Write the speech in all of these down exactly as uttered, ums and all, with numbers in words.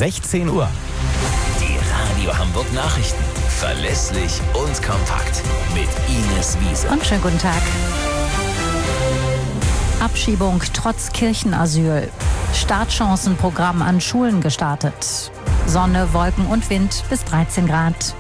sechzehn Uhr. Die Radio Hamburg Nachrichten. Verlässlich und kompakt. Mit Ines Wiese. Und schönen guten Tag. Abschiebung trotz Kirchenasyl. Startchancenprogramm an Schulen gestartet. Sonne, Wolken und Wind bis dreizehn Grad.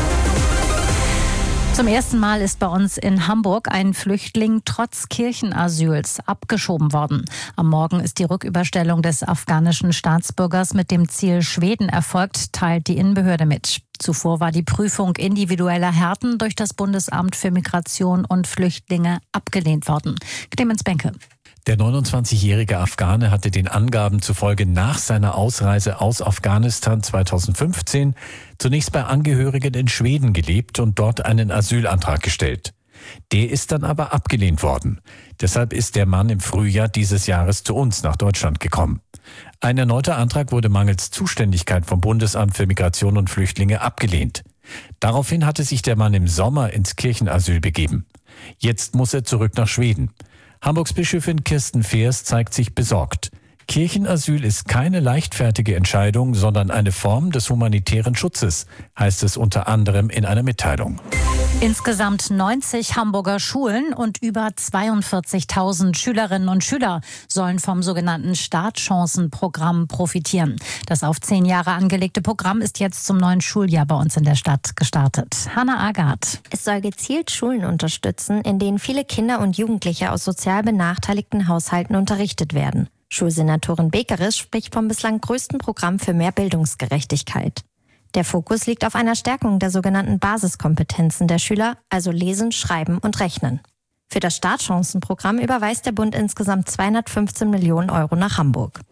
Zum ersten Mal ist bei uns in Hamburg ein Flüchtling trotz Kirchenasyls abgeschoben worden. Am Morgen ist die Rücküberstellung des afghanischen Staatsbürgers mit dem Ziel Schweden erfolgt, teilt die Innenbehörde mit. Zuvor war die Prüfung individueller Härten durch das Bundesamt für Migration und Flüchtlinge abgelehnt worden. Clemens Benke. Der neunundzwanzigjährige Afghane hatte den Angaben zufolge nach seiner Ausreise aus Afghanistan zweitausendfünfzehn zunächst bei Angehörigen in Schweden gelebt und dort einen Asylantrag gestellt. Der ist dann aber abgelehnt worden. Deshalb ist der Mann im Frühjahr dieses Jahres zu uns nach Deutschland gekommen. Ein erneuter Antrag wurde mangels Zuständigkeit vom Bundesamt für Migration und Flüchtlinge abgelehnt. Daraufhin hatte sich der Mann im Sommer ins Kirchenasyl begeben. Jetzt muss er zurück nach Schweden. Hamburgs Bischöfin Kirsten Feers zeigt sich besorgt. Kirchenasyl ist keine leichtfertige Entscheidung, sondern eine Form des humanitären Schutzes, heißt es unter anderem in einer Mitteilung. Insgesamt neunzig Hamburger Schulen und über zweiundvierzigtausend Schülerinnen und Schüler sollen vom sogenannten Startchancenprogramm profitieren. Das auf zehn Jahre angelegte Programm ist jetzt zum neuen Schuljahr bei uns in der Stadt gestartet. Hanna Agard. Es soll gezielt Schulen unterstützen, in denen viele Kinder und Jugendliche aus sozial benachteiligten Haushalten unterrichtet werden. Schulsenatorin Bekeres spricht vom bislang größten Programm für mehr Bildungsgerechtigkeit. Der Fokus liegt auf einer Stärkung der sogenannten Basiskompetenzen der Schüler, also Lesen, Schreiben und Rechnen. Für das Startchancenprogramm überweist der Bund insgesamt zweihundertfünfzehn Millionen Euro nach Hamburg.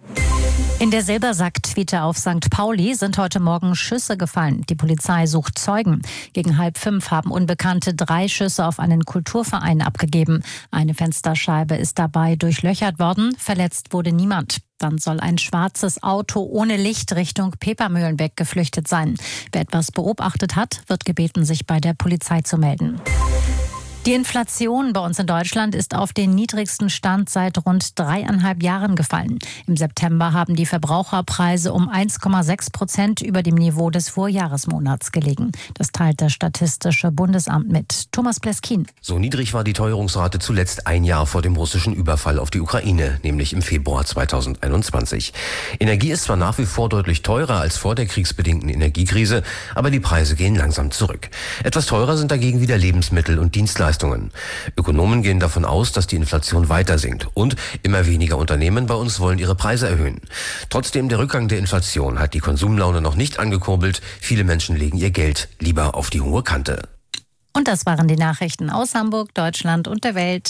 In der Silbersack-Tweete auf Sankt Pauli sind heute Morgen Schüsse gefallen. Die Polizei sucht Zeugen. Gegen halb fünf haben Unbekannte drei Schüsse auf einen Kulturverein abgegeben. Eine Fensterscheibe ist dabei durchlöchert worden. Verletzt wurde niemand. Dann soll ein schwarzes Auto ohne Licht Richtung Pepermühlenbeck geflüchtet sein. Wer etwas beobachtet hat, wird gebeten, sich bei der Polizei zu melden. Die Inflation bei uns in Deutschland ist auf den niedrigsten Stand seit rund dreieinhalb Jahren gefallen. Im September haben die Verbraucherpreise um eins Komma sechs Prozent über dem Niveau des Vorjahresmonats gelegen. Das teilt das Statistische Bundesamt mit. Thomas Pleskin. So niedrig war die Teuerungsrate zuletzt ein Jahr vor dem russischen Überfall auf die Ukraine, nämlich im Februar zweitausendeinundzwanzig. Energie ist zwar nach wie vor deutlich teurer als vor der kriegsbedingten Energiekrise, aber die Preise gehen langsam zurück. Etwas teurer sind dagegen wieder Lebensmittel und Dienstleistungen. Ökonomen gehen davon aus, dass die Inflation weiter sinkt und immer weniger Unternehmen bei uns wollen ihre Preise erhöhen. Trotzdem, der Rückgang der Inflation hat die Konsumlaune noch nicht angekurbelt. Viele Menschen legen ihr Geld lieber auf die hohe Kante. Und das waren die Nachrichten aus Hamburg, Deutschland und der Welt.